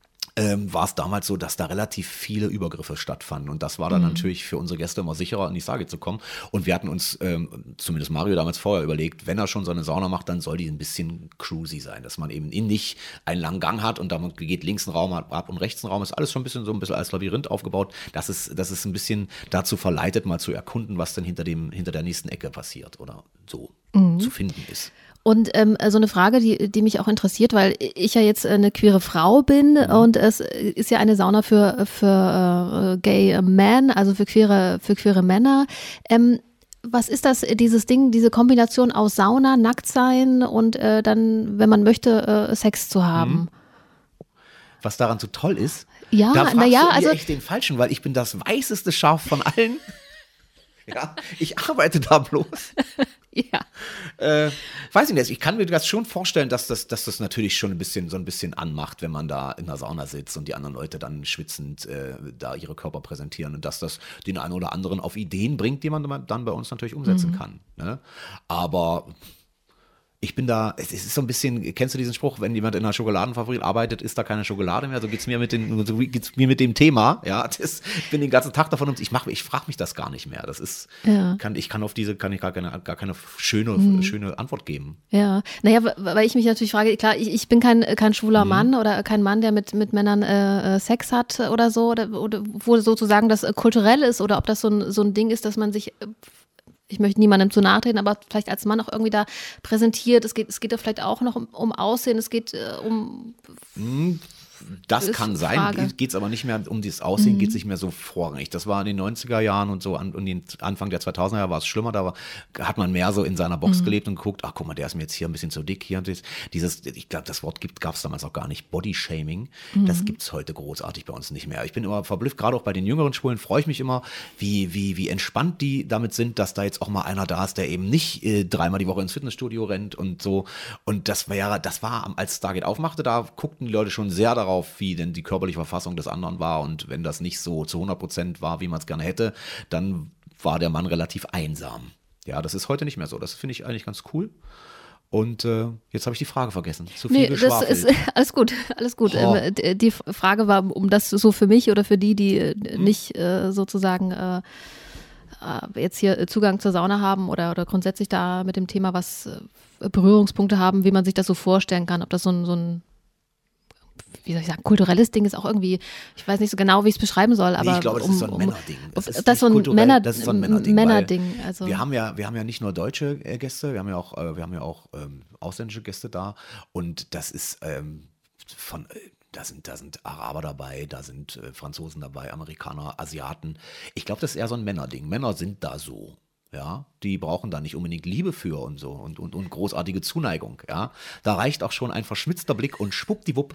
Ähm, war es damals so, dass da relativ viele Übergriffe stattfanden und das war dann mhm. natürlich für unsere Gäste immer sicherer, in die Stargate zu kommen und wir hatten uns, ähm, zumindest Mario damals vorher überlegt, wenn er schon so eine Sauna macht, dann soll die ein bisschen cruisy sein, dass man eben nicht einen langen Gang hat und dann geht links ein Raum ab und rechts ein Raum, ist alles schon ein bisschen so ein bisschen als Labyrinth aufgebaut, dass es, dass es ein bisschen dazu verleitet, mal zu erkunden, was denn hinter dem, hinter der nächsten Ecke passiert oder so mhm. zu finden ist. Und ähm, so eine Frage, die, die mich auch interessiert, weil ich ja jetzt eine queere Frau bin mhm. und es ist ja eine Sauna für, für äh, Gay Men, also für queere, für queere Männer. Ähm, was ist das, dieses Ding, diese Kombination aus Sauna, Nacktsein und äh, dann, wenn man möchte, äh, Sex zu haben? Mhm. Was daran so toll ist? Ja, da fragst na ja, du also echt den Falschen, weil ich bin das weißeste Schaf von allen. Ja, ich arbeite da bloß. Ja. Äh, weiß ich nicht, ich kann mir das schon vorstellen, dass das, dass das natürlich schon ein bisschen so ein bisschen anmacht, wenn man da in der Sauna sitzt und die anderen Leute dann schwitzend äh, da ihre Körper präsentieren und dass das den einen oder anderen auf Ideen bringt, die man dann bei uns natürlich umsetzen mhm. kann. Ne? Aber ich bin da, es ist so ein bisschen, kennst du diesen Spruch, wenn jemand in einer Schokoladenfabrik arbeitet, ist da keine Schokolade mehr, so geht's mir mit den, so geht's mir mit dem Thema, ja, das, ich bin den ganzen Tag davon und ich mache, ich frage mich das gar nicht mehr, das ist, ja. kann, ich kann auf diese, kann ich gar keine, gar keine schöne, mhm. schöne Antwort geben. Ja, naja, weil ich mich natürlich frage, klar, ich, ich bin kein, kein schwuler mhm. Mann oder kein Mann, der mit, mit Männern äh, Sex hat oder so, oder, oder wo sozusagen das kulturell ist oder ob das so ein, so ein Ding ist, dass man sich ich möchte niemandem zu nahe treten, aber vielleicht als Mann auch irgendwie da präsentiert. Es geht, es geht da vielleicht auch noch um, um Aussehen, es geht äh, um... Das ist kann sein, Frage. geht es aber nicht mehr um dieses Aussehen, Mhm. geht es nicht mehr so vorrangig. Das war in den neunziger Jahren und so, an, und den Anfang der zweitausender Jahre war es schlimmer, da war, hat man mehr so in seiner Box Mhm. gelebt und geguckt, ach guck mal, der ist mir jetzt hier ein bisschen zu dick, hier und das, dieses, ich glaube, das Wort gab es damals auch gar nicht, Bodyshaming, Mhm. das gibt es heute großartig bei uns nicht mehr. Ich bin immer verblüfft, gerade auch bei den jüngeren Schwulen freue ich mich immer, wie, wie, wie entspannt die damit sind, dass da jetzt auch mal einer da ist, der eben nicht äh, dreimal die Woche ins Fitnessstudio rennt und so. Und das wäre, das war, als Stargate aufmachte, da guckten die Leute schon sehr darauf, wie denn die körperliche Verfassung des anderen war. Und wenn das nicht so zu hundert Prozent war, wie man es gerne hätte, dann war der Mann relativ einsam. Ja, das ist heute nicht mehr so. Das finde ich eigentlich ganz cool. Und äh, jetzt habe ich die Frage vergessen. Zu viel Nee, das geschwafelt. ist alles gut, alles gut. Oh. Ähm, d- die Frage war, um das so für mich oder für die, die äh, nicht äh, sozusagen äh, äh, jetzt hier äh, Zugang zur Sauna haben oder, oder grundsätzlich da mit dem Thema was äh, Berührungspunkte haben, wie man sich das so vorstellen kann, ob das so ein, so ein wie soll ich sagen, kulturelles Ding ist auch irgendwie, ich weiß nicht so genau, wie ich es beschreiben soll, aber Nee, ich glaube, das um, ist so ein um, Männerding. Das ist, das ist so ein, kulturell, Männer, das ist so ein Männerding. Männerding weil also. wir, haben ja, wir haben ja nicht nur deutsche äh, Gäste, wir haben ja auch, äh, wir haben ja auch ähm, ausländische Gäste da. Und das ist ähm, von, äh, da sind, da sind Araber dabei, da sind äh, Franzosen dabei, Amerikaner, Asiaten. Ich glaube, das ist eher so ein Männerding. Männer sind da so. Ja, die brauchen da nicht unbedingt Liebe für und so und, und, und großartige Zuneigung. Ja, da reicht auch schon ein verschmitzter Blick und schwuppdiwupp.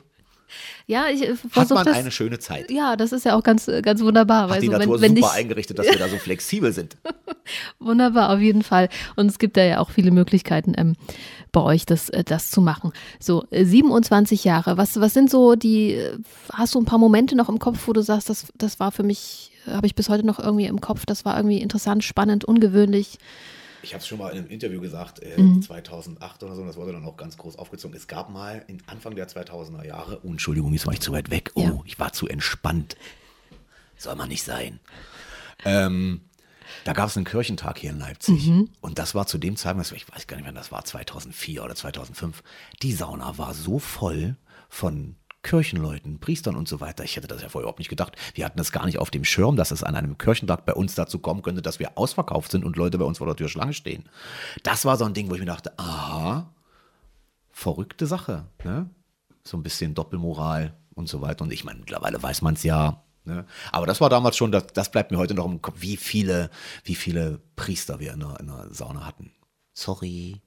Ja, ich äh, Hat versuche man das. eine schöne Zeit. Ja, das ist ja auch ganz, ganz wunderbar. Hat weil die so, Natur wenn, wenn super nicht, eingerichtet, dass wir da so flexibel sind. Wunderbar, auf jeden Fall. Und es gibt da ja auch viele Möglichkeiten ähm, bei euch, das, äh, das zu machen. So, äh, siebenundzwanzig Jahre. Was, was sind so die, äh, hast du ein paar Momente noch im Kopf, wo du sagst, das, das war für mich, äh, habe ich bis heute noch irgendwie im Kopf, das war irgendwie interessant, spannend, ungewöhnlich. Ich habe es schon mal in einem Interview gesagt, äh, Mhm. zweitausendacht oder so, das wurde dann auch ganz groß aufgezogen. Es gab mal in Anfang der zweitausender Jahre, oh, Entschuldigung, jetzt war ich zu weit weg, oh, Ja. ich war zu entspannt. Soll man nicht sein. Ähm, da gab es einen Kirchentag hier in Leipzig Mhm. und das war zu dem Zeitpunkt, ich weiß gar nicht, wann das war, zweitausendvier oder zweitausendfünf, die Sauna war so voll von Kirchenleuten, Priestern und so weiter. Ich hätte das ja vorher überhaupt nicht gedacht. Wir hatten das gar nicht auf dem Schirm, dass es an einem Kirchentag bei uns dazu kommen könnte, dass wir ausverkauft sind und Leute bei uns vor der Tür Schlange stehen. Das war so ein Ding, wo ich mir dachte, aha, verrückte Sache. Ne? So ein bisschen Doppelmoral und so weiter. Und ich meine, mittlerweile weiß man es ja. Ne? Aber das war damals schon, das, das bleibt mir heute noch im Kopf, wie viele, wie viele Priester wir in der, in der Sauna hatten. Sorry.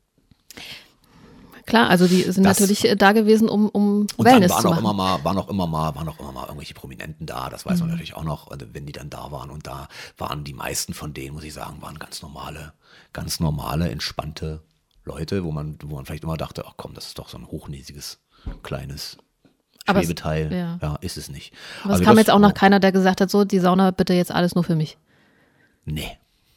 Klar, also die sind Das- natürlich äh, da gewesen, um, um Und Wellness dann waren zu auch machen. immer mal, waren auch immer mal, waren auch immer mal irgendwelche Prominenten da. Das weiß man Mhm. natürlich auch noch, also wenn die dann da waren. Und da waren die meisten von denen, muss ich sagen, waren ganz normale, ganz normale, entspannte Leute, wo man, wo man vielleicht immer dachte, ach komm, das ist doch so ein hochnäsiges, kleines Aber es- Schwebeteil. ja. Ja. ist es nicht. Aber es Also kam das- jetzt auch noch keiner, der gesagt hat, so, die Sauna bitte jetzt alles nur für mich. Nee.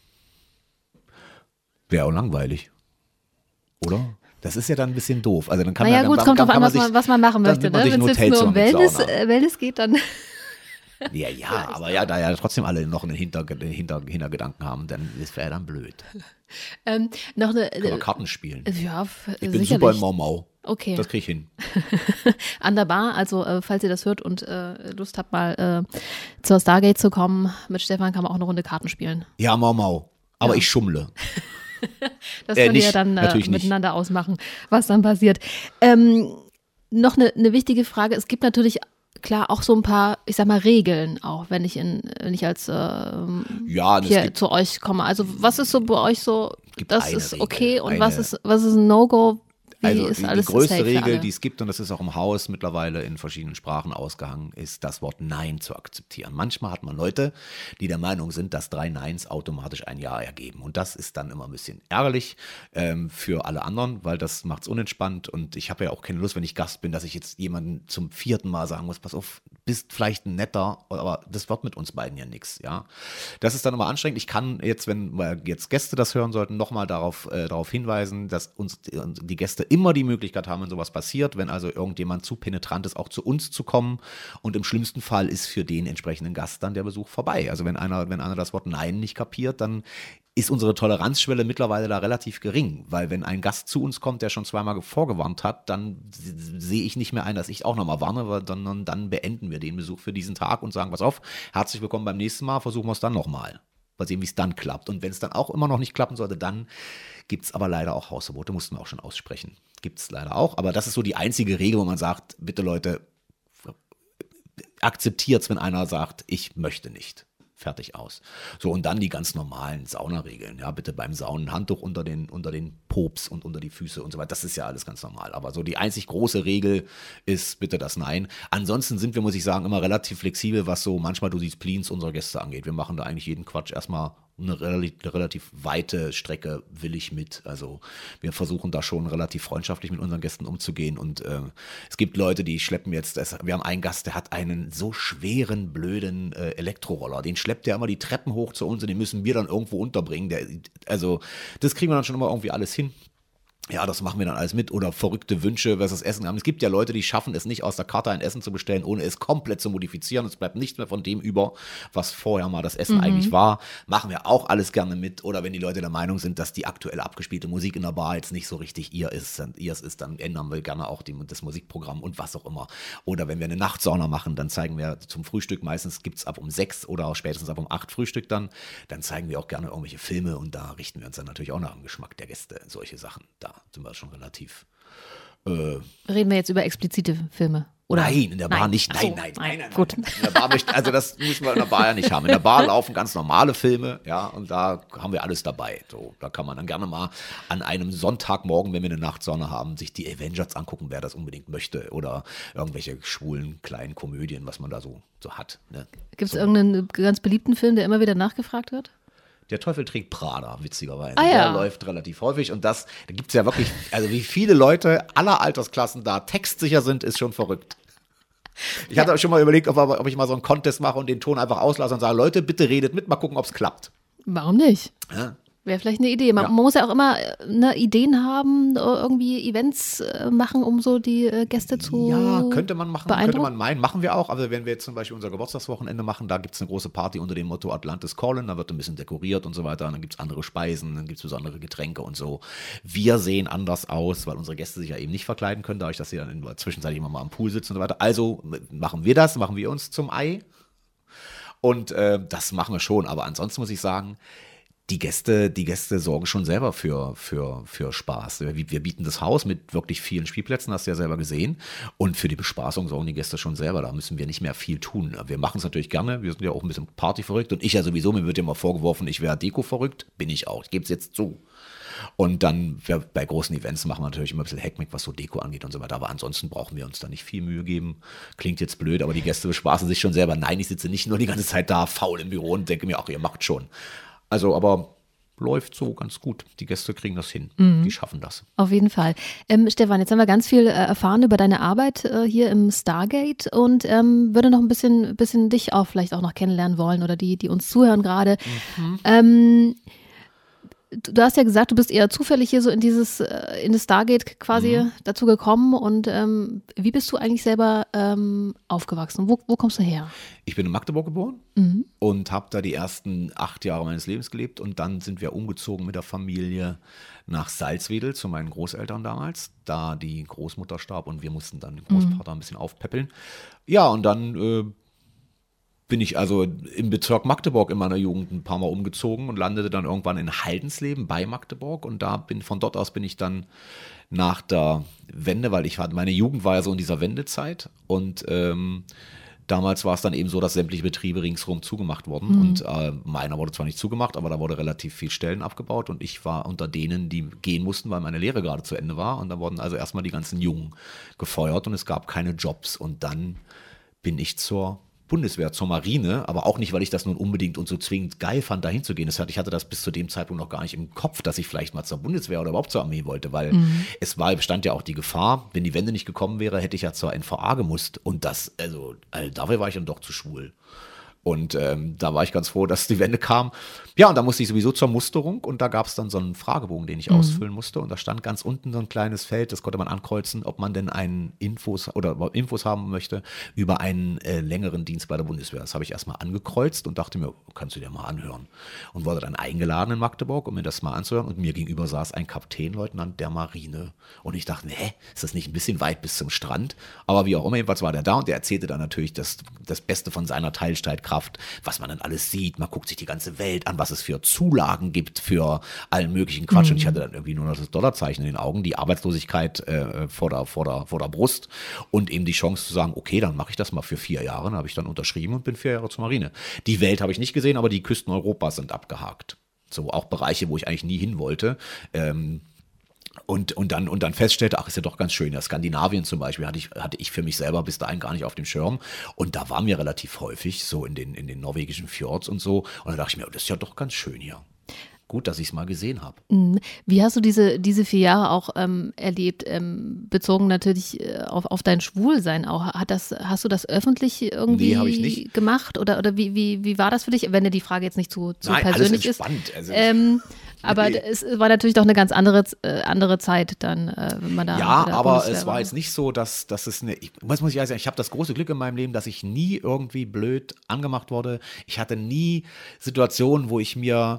Wäre auch langweilig. Oder? Das ist ja dann ein bisschen doof. Also dann kann Naja man, gut, dann, es kommt dann drauf an, kann was sich- man, was man machen dann möchte. nimmt man Ne? sich ein Wenn es jetzt nur um Hotelzimmer mit Wellness, Sauna. äh, Wellness geht, dann Ja, ja, aber ja, da ja trotzdem alle noch einen Hinter, Hinter, Hintergedanken haben, dann das wäre dann blöd. ähm, noch eine. Können wir Äh, Karten spielen. ja, f- Ich bin sicherlich. super im Mau Mau. Okay. Das kriege ich hin. An der Bar, also äh, falls ihr das hört und äh, Lust habt, mal äh, zur Stargate zu kommen, mit Stefan kann man auch eine Runde Karten spielen. Ja, Mau Mau. Aber Ja. ich schummle. Das Äh, könnt ihr ja nicht, dann äh, natürlich nicht. miteinander ausmachen, was dann passiert. Ähm, noch eine, eine wichtige Frage. Es gibt natürlich klar auch so ein paar, ich sag mal, Regeln auch, wenn ich in, wenn ich als ähm, Ja, und es hier gibt, zu euch komme. Also was ist so bei euch so, gibt das eine ist Regel, okay und eine- was ist, was ist ein No-Go? Wie also ist die, die alles größte safe für Regel, alle? die es gibt, und das ist auch im Haus mittlerweile in verschiedenen Sprachen ausgehangen, ist das Wort Nein zu akzeptieren. Manchmal hat man Leute, die der Meinung sind, dass drei Neins automatisch ein Ja ergeben. Und das ist dann immer ein bisschen ärgerlich ähm, für alle anderen, weil das macht es unentspannt. Und ich habe ja auch keine Lust, wenn ich Gast bin, dass ich jetzt jemanden zum vierten Mal sagen muss, pass auf, bist vielleicht ein netter, aber das wird mit uns beiden ja nichts. Ja? Das ist dann immer anstrengend. Ich kann jetzt, wenn weil jetzt Gäste das hören sollten, nochmal darauf, äh, darauf hinweisen, dass uns die, die Gäste immer die Möglichkeit haben, wenn sowas passiert, wenn also irgendjemand zu penetrant ist, auch zu uns zu kommen. Und im schlimmsten Fall ist für den entsprechenden Gast dann der Besuch vorbei. Also wenn einer, wenn einer das Wort Nein nicht kapiert, dann ist unsere Toleranzschwelle mittlerweile da relativ gering, weil wenn ein Gast zu uns kommt, der schon zweimal vorgewarnt hat, dann sehe ich nicht mehr ein, dass ich auch nochmal warne, sondern dann beenden wir den Besuch für diesen Tag und sagen, pass auf, herzlich willkommen beim nächsten Mal, versuchen wir es dann nochmal. Mal sehen, wie es dann klappt. Und wenn es dann auch immer noch nicht klappen sollte, dann gibt es aber leider auch Hausverbote, mussten wir auch schon aussprechen. Gibt es leider auch, aber das ist so die einzige Regel, wo man sagt, bitte Leute, akzeptiert es, wenn einer sagt, ich möchte nicht. Fertig aus. So, und dann die ganz normalen Saunaregeln. Ja, bitte beim Saunen Handtuch unter den, unter den Pops und unter die Füße und so weiter. Das ist ja alles ganz normal. Aber so die einzig große Regel ist bitte das Nein. Ansonsten sind wir, muss ich sagen, immer relativ flexibel, was so manchmal die Spleens unserer Gäste angeht. Wir machen da eigentlich jeden Quatsch erstmal eine relativ, eine relativ weite Strecke willig mit. Also wir versuchen da schon relativ freundschaftlich mit unseren Gästen umzugehen. Und äh, es gibt Leute, die schleppen jetzt, das, wir haben einen Gast, der hat einen so schweren, blöden äh, Elektroroller. Den schleppt der immer die Treppen hoch zu uns und den müssen wir dann irgendwo unterbringen. Der, also das kriegen wir dann schon immer irgendwie alles hin. Ja, das machen wir dann alles mit. Oder verrückte Wünsche, was das Essen haben. Es gibt ja Leute, die schaffen es nicht, aus der Karte ein Essen zu bestellen, ohne es komplett zu modifizieren. Es bleibt nichts mehr von dem über, was vorher mal das Essen mhm. eigentlich war. Machen wir auch alles gerne mit. Oder wenn die Leute der Meinung sind, dass die aktuell abgespielte Musik in der Bar jetzt nicht so richtig ihr ist, dann, ihrs ist, dann ändern wir gerne auch die, das Musikprogramm und was auch immer. Oder wenn wir eine Nachtsauna machen, dann zeigen wir zum Frühstück, meistens gibt es ab um sechs oder auch spätestens ab um acht Frühstück dann, dann zeigen wir auch gerne irgendwelche Filme und da richten wir uns dann natürlich auch nach dem Geschmack der Gäste. Solche Sachen, da sind wir schon relativ. Äh, Reden wir jetzt über explizite Filme? Oder? Nein, in der Bar nein. nicht. Nein, so, nein, nein, nein, nein. Gut. In der Bar möchte, also das müssen wir in der Bar ja nicht haben. In der Bar laufen ganz normale Filme, ja, und da haben wir alles dabei. So, da kann man dann gerne mal an einem Sonntagmorgen, wenn wir eine Nachtsauna haben, sich die Avengers angucken, wer das unbedingt möchte. Oder irgendwelche schwulen kleinen Komödien, was man da so, so hat. Ne? Gibt es so. irgendeinen ganz beliebten Film, der immer wieder nachgefragt wird? Der Teufel trägt Prada, witzigerweise. Ah, ja. Der läuft relativ häufig und das, da gibt es ja wirklich, also wie viele Leute aller Altersklassen da textsicher sind, ist schon verrückt. Ich hatte auch schon mal überlegt, ob, ob ich mal so einen Contest mache und den Ton einfach auslasse und sage, Leute, bitte redet mit, mal gucken, ob es klappt. Warum nicht? Ja. Wäre vielleicht eine Idee. Man, Ja. man muss ja auch immer ne, Ideen haben, irgendwie Events äh, machen, um so die äh, Gäste zu Ja, könnte man machen, könnte beeindrucken. man meinen. Machen wir auch. Aber wenn wir jetzt zum Beispiel unser Geburtstagswochenende machen, da gibt es eine große Party unter dem Motto Atlantis Calling, da wird ein bisschen dekoriert und so weiter. Und dann gibt es andere Speisen, dann gibt es besondere Getränke und so. Wir sehen anders aus, weil unsere Gäste sich ja eben nicht verkleiden können, dadurch, dass sie dann in der Zwischenzeit immer mal am Pool sitzen und so weiter. Also machen wir das, machen wir uns zum Ei. Und äh, das machen wir schon. Aber ansonsten muss ich sagen, Die Gäste, die Gäste sorgen schon selber für, für, für Spaß. Wir, wir bieten das Haus mit wirklich vielen Spielplätzen, hast du ja selber gesehen. Und für die Bespaßung sorgen die Gäste schon selber. Da müssen wir nicht mehr viel tun. Wir machen es natürlich gerne. Wir sind ja auch ein bisschen partyverrückt. Und ich ja sowieso, mir wird ja immer vorgeworfen, ich wäre Deko-verrückt. Bin ich auch. Ich gebe es jetzt zu. Und dann ja, bei großen Events machen wir natürlich immer ein bisschen Heckmeck, was so Deko angeht und so weiter. Aber ansonsten brauchen wir uns da nicht viel Mühe geben. Klingt jetzt blöd, aber die Gäste bespaßen sich schon selber. Nein, ich sitze nicht nur die ganze Zeit da faul im Büro und denke mir, ach, ihr macht schon. Also, aber läuft so ganz gut. Die Gäste kriegen das hin. Mhm. Die schaffen das. Auf jeden Fall. Ähm, Stefan, jetzt haben wir ganz viel äh, erfahren über deine Arbeit äh, hier im Stargate und ähm, würde noch ein bisschen, bisschen dich auch vielleicht auch noch kennenlernen wollen oder die, die uns zuhören gerade. Mhm. Ähm, Du hast ja gesagt, du bist eher zufällig hier so in dieses, in das Stargate quasi mhm. dazu gekommen. Und ähm, wie bist du eigentlich selber ähm, aufgewachsen? Wo, wo kommst du her? Ich bin in Magdeburg geboren mhm. und habe da die ersten acht Jahre meines Lebens gelebt. Und dann sind wir umgezogen mit der Familie nach Salzwedel zu meinen Großeltern damals, da die Großmutter starb und wir mussten dann den Großvater mhm. ein bisschen aufpäppeln. Ja, und dann äh, bin ich also im Bezirk Magdeburg in meiner Jugend ein paar Mal umgezogen und landete dann irgendwann in Haldensleben bei Magdeburg und da bin von dort aus bin ich dann nach der Wende, weil ich hatte, meine Jugend war ja so in dieser Wendezeit und ähm, damals war es dann eben so, dass sämtliche Betriebe ringsherum zugemacht wurden mhm. und äh, meiner wurde zwar nicht zugemacht, aber da wurde relativ viel Stellen abgebaut und ich war unter denen, die gehen mussten, weil meine Lehre gerade zu Ende war und da wurden also erstmal die ganzen Jungen gefeuert und es gab keine Jobs und dann bin ich zur Bundeswehr, zur Marine, aber auch nicht, weil ich das nun unbedingt und so zwingend geil fand, da hinzugehen. Ich hatte das bis zu dem Zeitpunkt noch gar nicht im Kopf, dass ich vielleicht mal zur Bundeswehr oder überhaupt zur Armee wollte, weil mhm. es war, bestand ja auch die Gefahr, wenn die Wende nicht gekommen wäre, hätte ich ja zur N V A gemusst und das, also, also dafür war ich dann doch zu schwul. Und ähm, da war ich ganz froh, dass die Wende kam. Ja, und da musste ich sowieso zur Musterung und da gab es dann so einen Fragebogen, den ich mhm. ausfüllen musste. Und da stand ganz unten so ein kleines Feld, das konnte man ankreuzen, ob man denn einen Infos oder Infos haben möchte über einen äh, längeren Dienst bei der Bundeswehr. Das habe ich erstmal angekreuzt und dachte mir, kannst du dir mal anhören. Und wurde dann eingeladen in Magdeburg, um mir das mal anzuhören. Und mir gegenüber saß ein Kapitänleutnant der Marine. Und ich dachte, hä, ist das nicht ein bisschen weit bis zum Strand? Aber wie auch immer, jedenfalls war der da und der erzählte dann natürlich das, das Beste von seiner Teilstreitkräfte Strahlkraft, was man dann alles sieht. Man guckt sich die ganze Welt an, was es für Zulagen gibt für allen möglichen Quatsch. Mhm. Und ich hatte dann irgendwie nur noch das Dollarzeichen in den Augen, die Arbeitslosigkeit äh, vor, der, vor, der, vor der Brust und eben die Chance zu sagen, okay, dann mache ich das mal für vier Jahre. Dann habe ich dann unterschrieben und bin vier Jahre zur Marine. Die Welt habe ich nicht gesehen, aber die Küsten Europas sind abgehakt. So auch Bereiche, wo ich eigentlich nie hin wollte. Ähm, Und, und, dann, und dann feststellte, ach, ist ja doch ganz schön. Ja, Skandinavien zum Beispiel hatte ich, hatte ich für mich selber bis dahin gar nicht auf dem Schirm. Und da waren wir relativ häufig, so in den, in den norwegischen Fjords und so. Und dann dachte ich mir, oh, das ist ja doch ganz schön hier. Gut, dass ich es mal gesehen habe. Wie hast du diese, diese vier Jahre auch ähm, erlebt, ähm, bezogen natürlich auf, auf dein Schwulsein auch? Hat das, hast du das öffentlich irgendwie nee, hab ich nicht. gemacht? Oder, oder wie, wie, wie war das für dich, wenn dir die Frage jetzt nicht zu, zu Nein, persönlich alles ist? Also, ähm, aber nee. Es war natürlich doch eine ganz andere, äh, andere Zeit dann, äh, wenn man da. Ja, aber es war jetzt nicht so, dass, dass es eine. Ich, was muss ich sagen, ich habe das große Glück in meinem Leben, dass ich nie irgendwie blöd angemacht wurde. Ich hatte nie Situationen, wo ich mir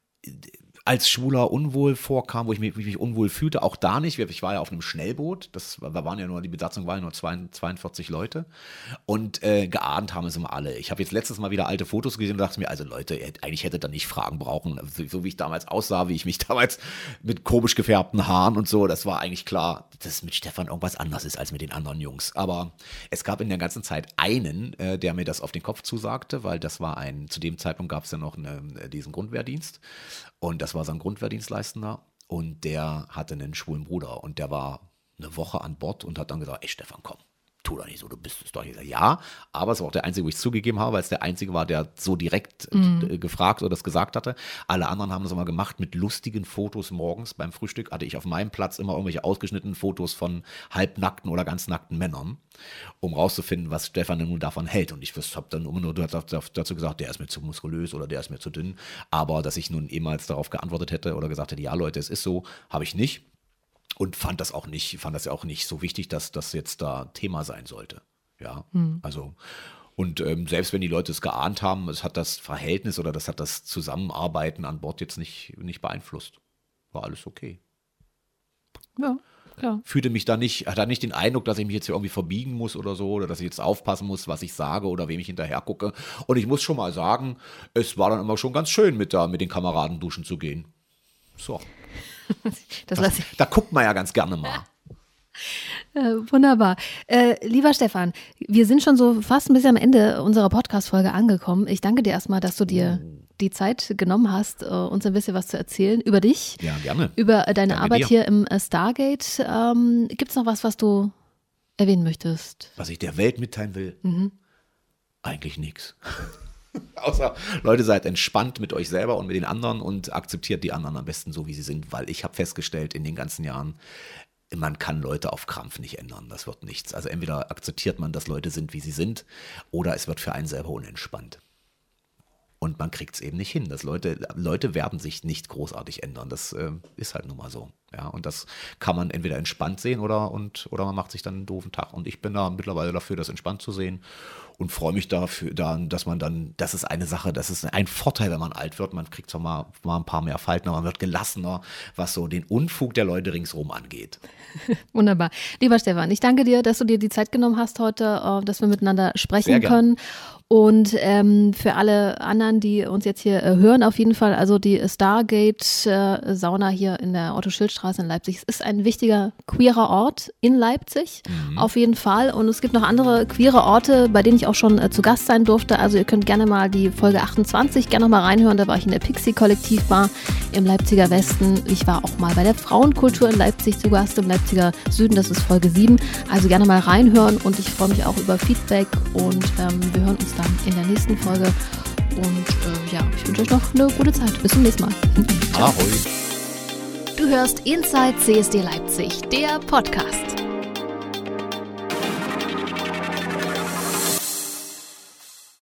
als Schwuler unwohl vorkam, wo ich mich, mich unwohl fühlte, auch da nicht. Ich war ja auf einem Schnellboot, das wir waren ja nur, die Besatzung war ja nur zweiundvierzig Leute und äh, geahnt haben es immer alle. Ich habe jetzt letztes Mal wieder alte Fotos gesehen und dachte mir, also Leute, eigentlich hättet ihr nicht fragen brauchen, so, so wie ich damals aussah, wie ich mich damals mit komisch gefärbten Haaren und so, das war eigentlich klar, dass mit Stefan irgendwas anders ist als mit den anderen Jungs. Aber es gab in der ganzen Zeit einen, äh, der mir das auf den Kopf zusagte, weil das war ein, zu dem Zeitpunkt gab es ja noch eine, diesen Grundwehrdienst. Und das war sein Grundwehrdienstleistender und der hatte einen schwulen Bruder und der war eine Woche an Bord und hat dann gesagt, ey Stefan, komm, tu doch nicht so, du bist es doch nicht. Ja, aber es war auch der Einzige, wo ich es zugegeben habe, weil es der Einzige war, der so direkt mhm. gefragt oder das gesagt hatte. Alle anderen haben das immer gemacht mit lustigen Fotos morgens beim Frühstück. Hatte ich auf meinem Platz immer irgendwelche ausgeschnittenen Fotos von halbnackten oder ganz nackten Männern, um rauszufinden, was Stefan denn nun davon hält. Und ich habe dann immer nur dazu gesagt, der ist mir zu muskulös oder der ist mir zu dünn. Aber dass ich nun ehemals darauf geantwortet hätte oder gesagt hätte, ja Leute, es ist so, habe ich nicht. Und fand das auch nicht, fand das ja auch nicht so wichtig, dass das jetzt da Thema sein sollte. Ja, hm. also und ähm, selbst wenn die Leute es geahnt haben, es hat das Verhältnis oder das hat das Zusammenarbeiten an Bord jetzt nicht, nicht beeinflusst. War alles okay. Ja, klar. Fühlte mich da nicht, hatte nicht den Eindruck, dass ich mich jetzt hier irgendwie verbiegen muss oder so, oder dass ich jetzt aufpassen muss, was ich sage oder wem ich hinterher gucke. Und ich muss schon mal sagen, es war dann immer schon ganz schön, mit, da, mit den Kameraden duschen zu gehen. So. Das das, ich. Da guckt man ja ganz gerne mal. Äh, wunderbar. Äh, lieber Stefan, wir sind schon so fast ein bisschen am Ende unserer Podcast-Folge angekommen. Ich danke dir erstmal, dass du dir oh. die Zeit genommen hast, uh, uns ein bisschen was zu erzählen über dich. Ja, gerne. Über äh, deine danke Arbeit dir. hier im äh, Stargate. Ähm, Gibt es noch was, was du erwähnen möchtest? Was ich der Welt mitteilen will? Mhm. Eigentlich nichts. Außer, Leute, seid entspannt mit euch selber und mit den anderen und akzeptiert die anderen am besten so, wie sie sind, weil ich habe festgestellt in den ganzen Jahren, man kann Leute auf Krampf nicht ändern, das wird nichts. Also entweder akzeptiert man, dass Leute sind, wie sie sind, oder es wird für einen selber unentspannt. Und man kriegt es eben nicht hin. Dass Leute, Leute werden sich nicht großartig ändern. Das äh, ist halt nun mal so. Ja, und das kann man entweder entspannt sehen oder, und, oder man macht sich dann einen doofen Tag. Und ich bin da mittlerweile dafür, das entspannt zu sehen und freue mich dafür, dann, dass man dann, das ist eine Sache, das ist ein Vorteil, wenn man alt wird. Man kriegt zwar mal, mal ein paar mehr Falten, aber man wird gelassener, was so den Unfug der Leute ringsherum angeht. Wunderbar. Lieber Stefan, ich danke dir, dass du dir die Zeit genommen hast heute, dass wir miteinander sprechen können. Und ähm, für alle anderen, die uns jetzt hier äh, hören, auf jeden Fall, also die Stargate-Sauna äh, hier in der Otto-Schild-Straße in Leipzig, es ist ein wichtiger queerer Ort in Leipzig, mhm. auf jeden Fall. Und es gibt noch andere queere Orte, bei denen ich auch schon äh, zu Gast sein durfte. Also ihr könnt gerne mal die Folge achtundzwanzig gerne noch mal reinhören. Da war ich in der Pixie-Kollektivbar im Leipziger Westen. Ich war auch mal bei der Frauenkultur in Leipzig zu Gast, im Leipziger Süden. Das ist Folge sieben. Also gerne mal reinhören und ich freue mich auch über Feedback und ähm, wir hören uns dann in der nächsten Folge. Und äh, ja, ich wünsche euch noch eine gute Zeit. Bis zum nächsten Mal. Ahoi. Du hörst Inside C S D Leipzig, der Podcast.